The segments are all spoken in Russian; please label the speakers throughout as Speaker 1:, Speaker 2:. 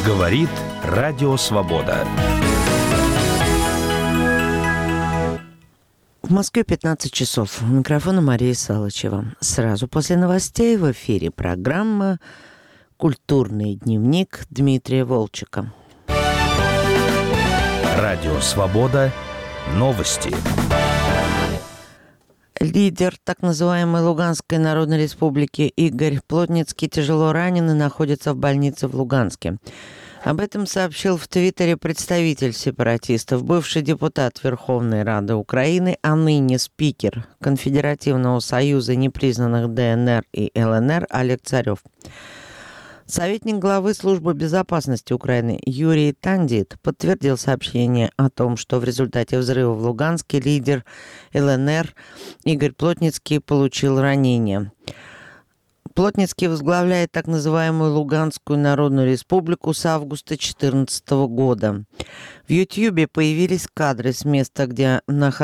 Speaker 1: Говорит Радио Свобода.
Speaker 2: В Москве 15 часов. У микрофона Мария Салычева. Сразу после новостей в эфире программа «Культурный дневник» Дмитрия Волчека.
Speaker 1: Радио Свобода. Новости.
Speaker 2: Лидер так называемой Луганской Народной Республики Игорь Плотницкий тяжело ранен и находится в больнице в Луганске. Об этом сообщил в Твиттере представитель сепаратистов, бывший депутат Верховной Рады Украины, а ныне спикер Конфедеративного союза непризнанных ДНР и ЛНР Олег Царев. Советник главы Службы безопасности Украины Юрий Тандит подтвердил сообщение о том, что в результате взрыва в Луганске лидер ЛНР Игорь Плотницкий получил ранение. Плотницкий возглавляет так называемую Луганскую Народную Республику с августа 2014 года. В Ютьюбе появились кадры с места, где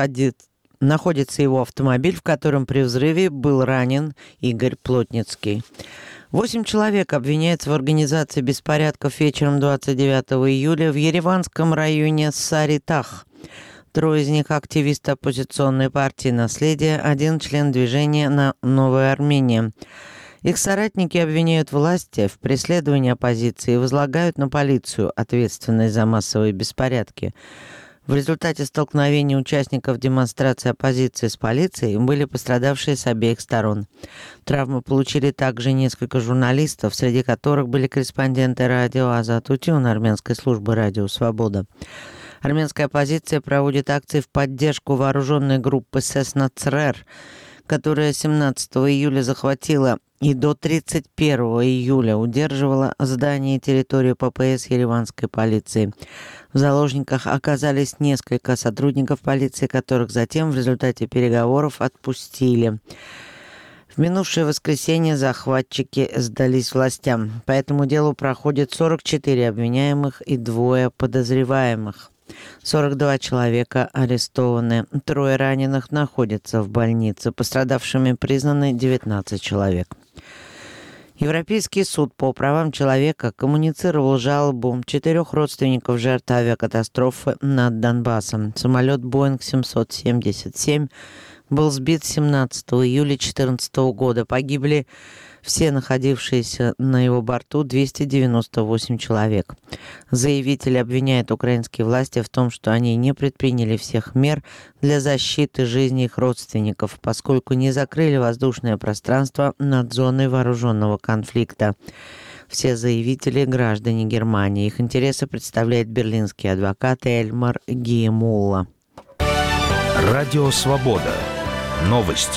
Speaker 2: находится его автомобиль, в котором при взрыве был ранен Игорь Плотницкий. 8 человек обвиняются в организации беспорядков вечером 29 июля в Ереванском районе Саритах. 3 из них активисты оппозиционной партии «Наследие», 1 член движения «Новая Армения». Их соратники обвиняют власти в преследовании оппозиции и возлагают на полицию ответственность за массовые беспорядки. В результате столкновения участников демонстрации оппозиции с полицией были пострадавшие с обеих сторон. Травмы получили также несколько журналистов, среди которых были корреспонденты радио «Азат Утюн» армянской службы «Радио Свобода». Армянская оппозиция проводит акции в поддержку вооруженной группы СС «Нацрер», которая 17 июля захватила и до 31 июля удерживала здание и территорию ППС ереванской полиции. В заложниках оказались несколько сотрудников полиции, которых затем в результате переговоров отпустили. В минувшее воскресенье захватчики сдались властям. По этому делу проходит 44 обвиняемых и 2 подозреваемых. 42 человека арестованы, 3 раненых находятся в больнице. Пострадавшими признаны 19 человек. Европейский суд по правам человека коммуницировал жалобу 4 родственников жертв авиакатастрофы над Донбассом. Самолет Boeing 777 был сбит 17 июля 2014 года. Погибли все находившиеся на его борту 298 человек. Заявитель обвиняет украинские власти в том, что они не предприняли всех мер для защиты жизни их родственников, поскольку не закрыли воздушное пространство над зоной вооруженного конфликта. Все заявители – граждане Германии. Их интересы представляет берлинский адвокат Эльмар Гиемулла.
Speaker 1: Радио Свобода. Новости.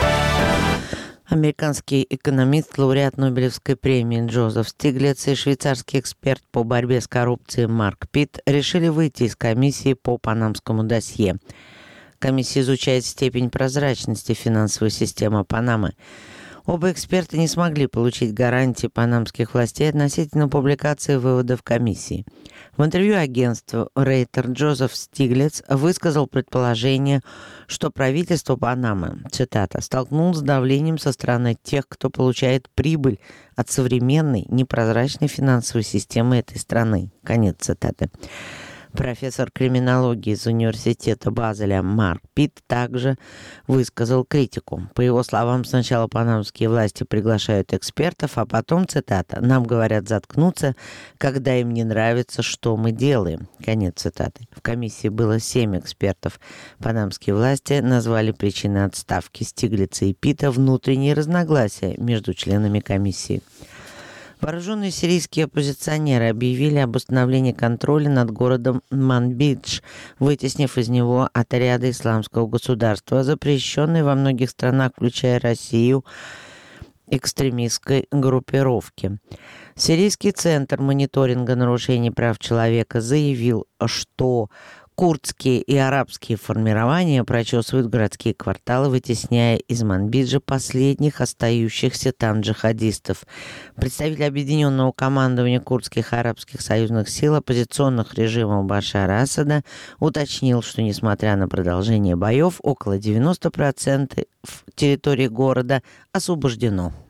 Speaker 2: Американский экономист, лауреат Нобелевской премии Джозеф Стиглиц и швейцарский эксперт по борьбе с коррупцией Марк Питт решили выйти из комиссии по панамскому досье. Комиссия изучает степень прозрачности финансовой системы Панамы. Оба эксперта не смогли получить гарантии панамских властей относительно публикации выводов комиссии. В интервью агентству Рейтер Джозеф Стиглиц высказал предположение, что правительство Панамы, цитата, «столкнулось с давлением со стороны тех, кто получает прибыль от современной непрозрачной финансовой системы этой страны». Конец цитаты. Профессор криминологии из университета Базеля Марк Питт также высказал критику. По его словам, сначала панамские власти приглашают экспертов, а потом, цитата, «нам говорят заткнуться, когда им не нравится, что мы делаем». Конец цитаты. В комиссии было 7 экспертов. Панамские власти назвали причиной отставки Стиглица и Питта внутренние разногласия между членами комиссии. Вооруженные сирийские оппозиционеры объявили об установлении контроля над городом Манбидж, вытеснив из него отряды исламского государства, запрещенные во многих странах, включая Россию, экстремистской группировки. Сирийский центр мониторинга нарушений прав человека заявил, что курдские и арабские формирования прочесывают городские кварталы, вытесняя из Манбиджа последних остающихся там джихадистов. Представитель объединенного командования курдских и арабских союзных сил оппозиционных режимов Башара Асада уточнил, что несмотря на продолжение боев, около 90% территории города освобождено.